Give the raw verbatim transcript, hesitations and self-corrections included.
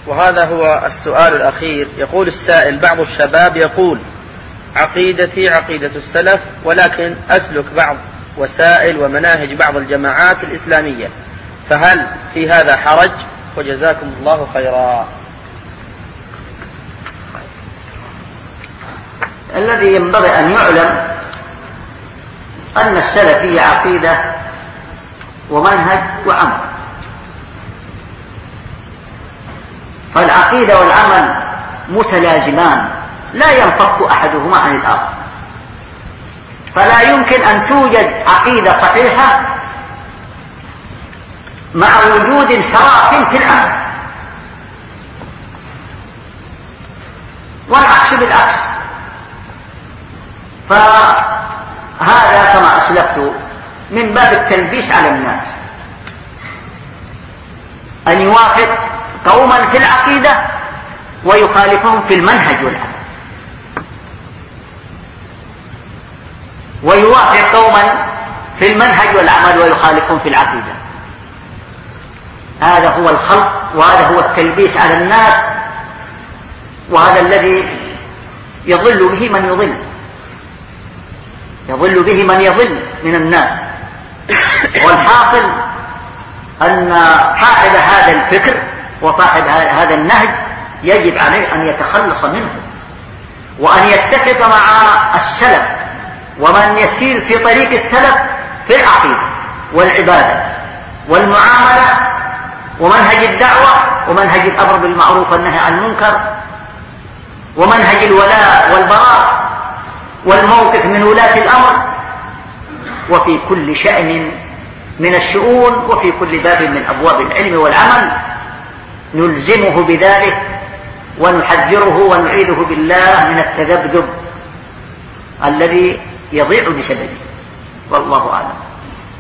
وهذا هو السؤال الأخير. يقول السائل: بعض الشباب يقول عقيدتي عقيدة السلف، ولكن أسلك بعض وسائل ومناهج بعض الجماعات الإسلامية، فهل في هذا حرج؟ وجزاكم الله خيرا. الذي ينبغي أن يعلم أن السلفية عقيدة ومنهج وعمل، فالعقيدة والعمل متلازمان لا ينفك أحدهما عن الآخر، فلا يمكن أن توجد عقيدة صحيحة مع وجود انحراف في العمل، والعكس بالعكس. فهذا كما أسلفت من باب التلبيس على الناس، أن يوافق قوما في العقيدة ويخالفهم في المنهج والعمل، ويوافق قوما في المنهج والعمل ويخالفهم في العقيدة. هذا هو الخلط، وهذا هو التلبيس على الناس، وهذا الذي يضل به من يضل يضل به من يضل من الناس. والحاصل أن صاحب هذا الفكر وصاحب هذا النهج يجب عليه أن يتخلص منه، وأن يتفق مع السلف ومن يسير في طريق السلف في العقيدة والعبادة والمعاملة ومنهج الدعوة ومنهج الأمر بالمعروف والنهي عن المنكر ومنهج الولاء والبراء والموقف من ولاة الأمر، وفي كل شأن من الشؤون وفي كل باب من أبواب العلم والعمل نلزمه بذلك ونحذره ونعيذه بالله من التذبذب الذي يضيع بسببه، والله أعلم.